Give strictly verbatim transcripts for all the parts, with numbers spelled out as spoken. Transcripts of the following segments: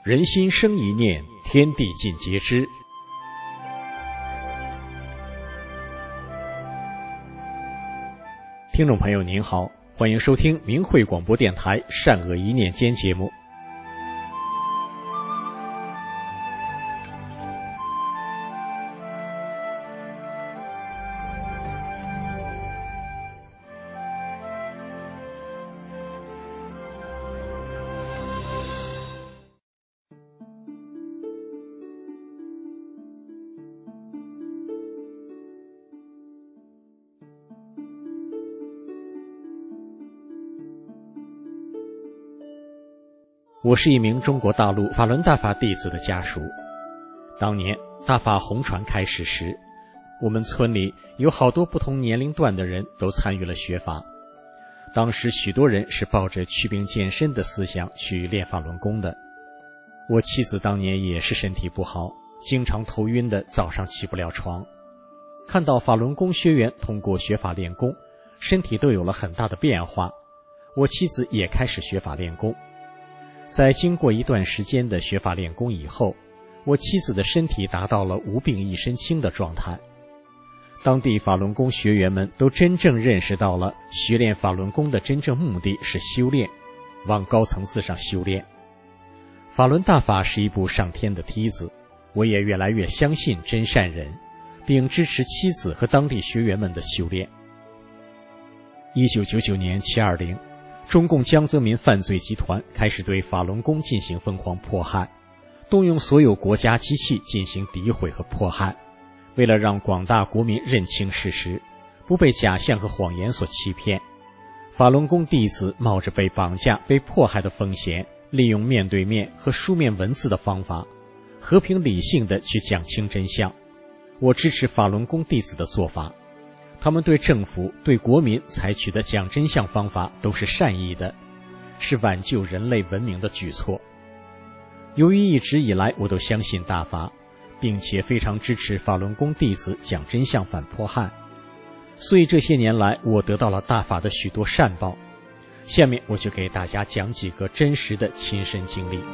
人心生一念，天地尽皆知。听众朋友您好，欢迎收听明慧广播电台善恶一念间节目。我是一名中国大陆法轮大法弟子的家属。当年大法红传开始时，我们村里有好多不同年龄段的人都参与了学法。当时许多人是抱着祛病健身的思想去练法轮功的。我妻子当年也是身体不好，经常头晕的早上起不了床。看到法轮功学员通过学法练功，身体都有了很大的变化，我妻子也开始学法练功。在经过一段时间的学法练功以后，我妻子的身体达到了无病一身轻的状态。当地法轮功学员们都真正认识到了学练法轮功的真正目的是修炼，往高层次上修炼。法轮大法是一部上天的梯子，我也越来越相信真善人，并支持妻子和当地学员们的修炼。一九九九年七二零，中共江泽民犯罪集团开始对法轮功进行疯狂迫害，动用所有国家机器进行诋毁和迫害。为了让广大国民认清事实，不被假象和谎言所欺骗，法轮功弟子冒着被绑架、被迫害的风险，利用面对面和书面文字的方法，和平理性地去讲清真相。我支持法轮功弟子的做法，他们对政府、对国民采取的讲真相方法都是善意的，是挽救人类文明的举措。由于一直以来我都相信大法，并且非常支持法轮功弟子讲真相反迫害，所以这些年来我得到了大法的许多善报。下面我就给大家讲几个真实的亲身经历。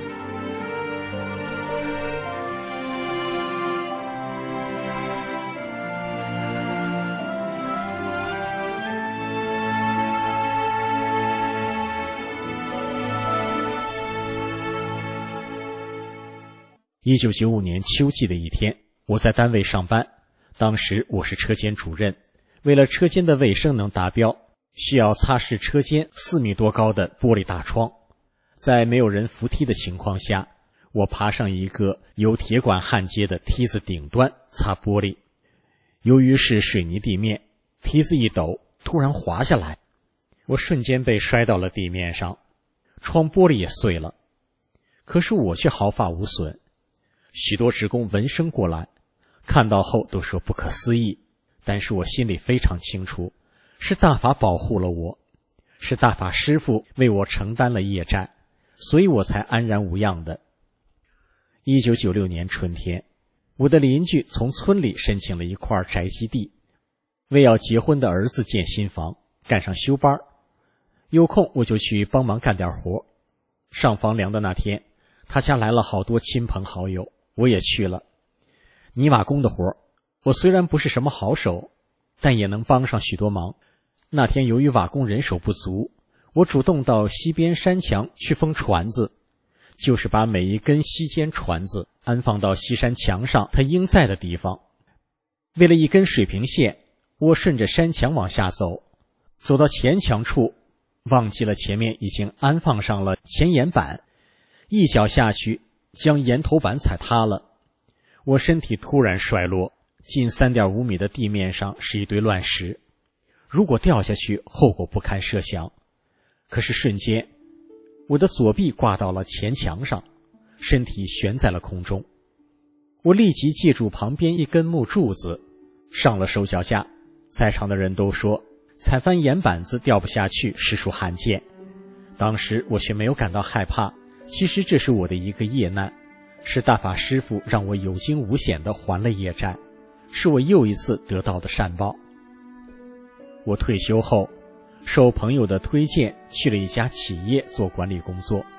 一九九五年秋季的一天，我在单位上班，当时我是车间主任。为了车间的卫生能达标，需要擦拭车间四米多高的玻璃大窗。在没有人扶梯的情况下，我爬上一个由铁管焊接的梯子顶端擦玻璃。由于是水泥地面，梯子一抖，突然滑下来，我瞬间被摔到了地面上，窗玻璃也碎了。可是我却毫发无损。许多职工闻声过来，看到后都说不可思议，但是我心里非常清楚，是大法保护了我，是大法师父为我承担了业债，所以我才安然无恙的。一九九六年春天，我的邻居从村里申请了一块宅基地，为要结婚的儿子建新房，赶上休班，有空我就去帮忙干点活。上房梁的那天，他家来了好多亲朋好友，我也去了。泥瓦工的活，我虽然不是什么好手，但也能帮上许多忙。那天由于瓦工人手不足，我主动到西边山墙去封船子，就是把每一根西尖船子安放到西山墙上它应在的地方。为了一根水平线，我顺着山墙往下走，走到前墙处，忘记了前面已经安放上了前沿板，一脚下去将岩头板踩塌了，我身体突然摔落，近 三点五 米的地面上是一堆乱石，如果掉下去后果不堪设想。可是瞬间，我的左臂挂到了前墙上，身体悬在了空中。我立即借助旁边一根木柱子上了手脚架，在场的人都说踩翻岩板子掉不下去实属罕见。当时我却没有感到害怕，其实这是我的一个业难，是大法师父让我有惊无险地还了业债，是我又一次得到的善报。我退休后，受朋友的推荐去了一家企业做管理工作，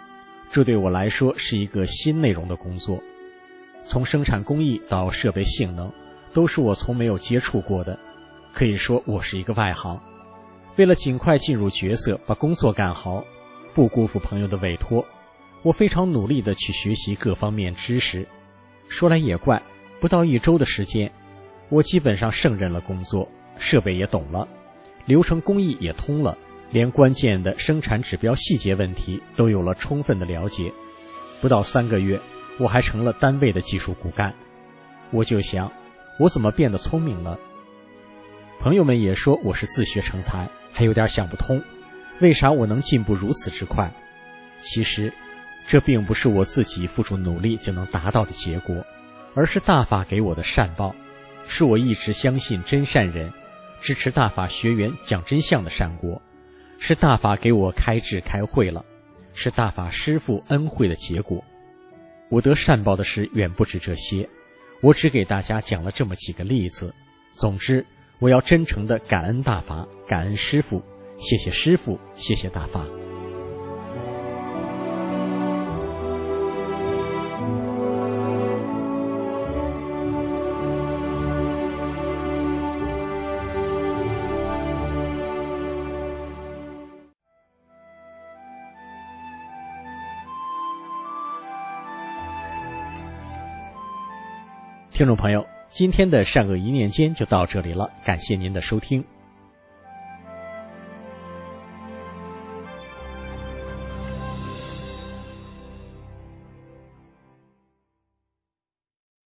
这对我来说是一个新内容的工作，从生产工艺到设备性能，都是我从没有接触过的，可以说我是一个外行。为了尽快进入角色，把工作干好，不辜负朋友的委托，我非常努力地去学习各方面知识。说来也怪，不到一周的时间，我基本上胜任了工作，设备也懂了，流程工艺也通了，连关键的生产指标细节问题都有了充分的了解。不到三个月，我还成了单位的技术骨干。我就想，我怎么变得聪明了？朋友们也说我是自学成才，还有点想不通，为啥我能进步如此之快？其实，这并不是我自己付出努力就能达到的结果，而是大法给我的善报，是我一直相信真善人，支持大法学员讲真相的善果，是大法给我开智开慧了，是大法师父恩惠的结果。我得善报的事远不止这些，我只给大家讲了这么几个例子。总之，我要真诚地感恩大法，感恩师父，谢谢师父，谢谢大法。听众朋友，今天的善恶一念间就到这里了，感谢您的收听。